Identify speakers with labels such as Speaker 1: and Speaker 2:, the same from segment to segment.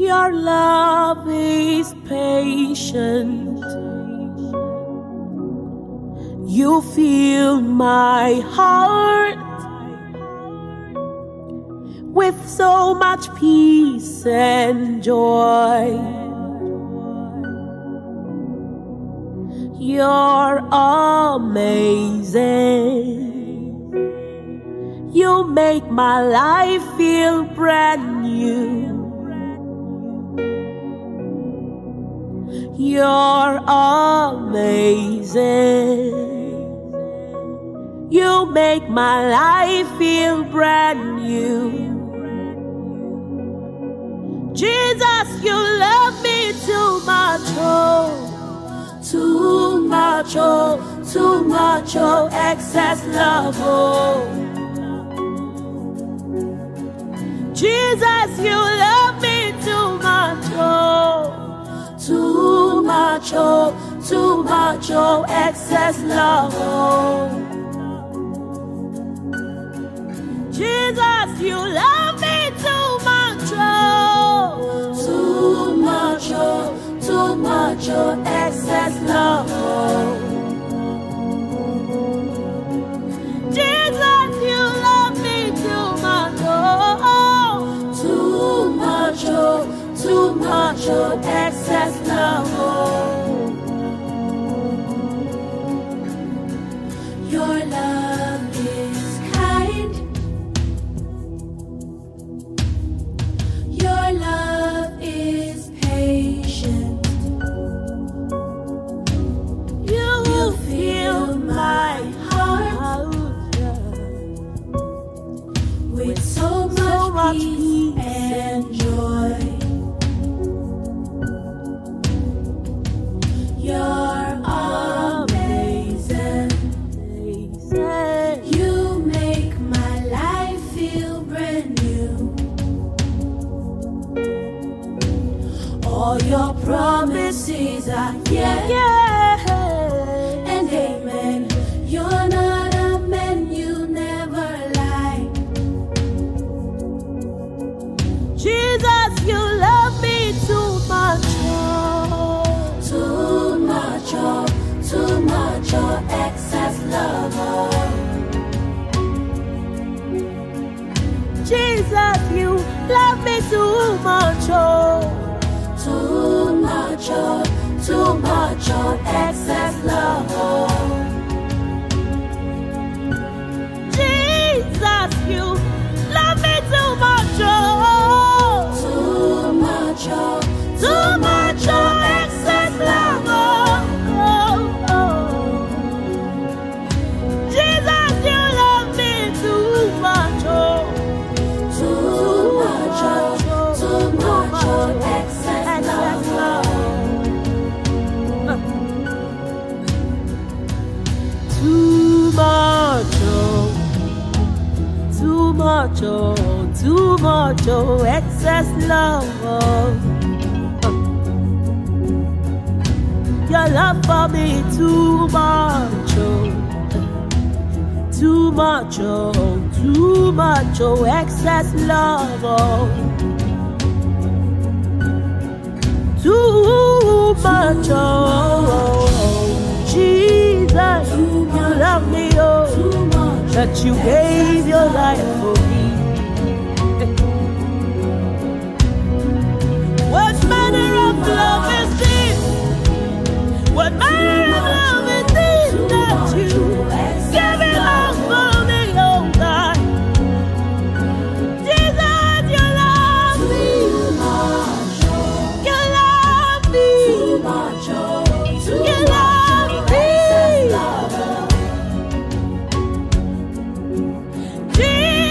Speaker 1: Your love is patient. You fill my heart with so much peace and joy. You're amazing. You make my life feel brand new. You're amazing. You make my life feel brand new. Jesus, you love me too much, oh, too much, oh, too much, oh, excess love, oh. Jesus, you love me too much, oh, too much, oh, too much, oh, excess love, oh. Jesus, you love me too much, oh, too much, oh, too much, oh, excess love, oh. Jesus, you love me too much, oh, too much, oh, too much, oh, excess love, oh. Your love is kind. Your love is patient. You fill my heart with so much peace and joy. You're amazing. You make my life feel brand new. All your promises are yeah and amen. You're not a man, you never lie. Jesus, you love me too much, oh, too much, oh, too much, oh, excess love, oh. Jesus, you love me too much, oh, too much, oh, too much, oh, excess love, oh. Jesus, you love me too much, oh, too much, oh, too much, oh, excess love, oh, oh, oh. Jesus, you love me too much, oh, too much, oh, too much, oh, excess love, oh. Too much, oh, too much, oh, too much, oh, excess love, oh. Your love for me too much, oh, too much, oh, too much, oh, excess love, oh. Too much, oh, Jesus, you love me, oh, that you gave your life for me. What manner of love is this? What manner of love is this that you give it all for me, oh God? Jesus, you love me. You love me. You love me. Jesus.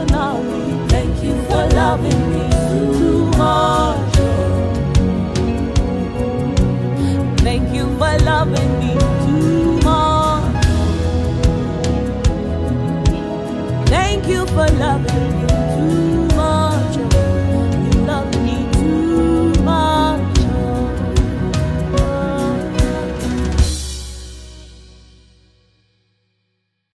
Speaker 1: unconditionally. Thank you for loving me too much. Thank you for loving me too much. Thank you for loving me.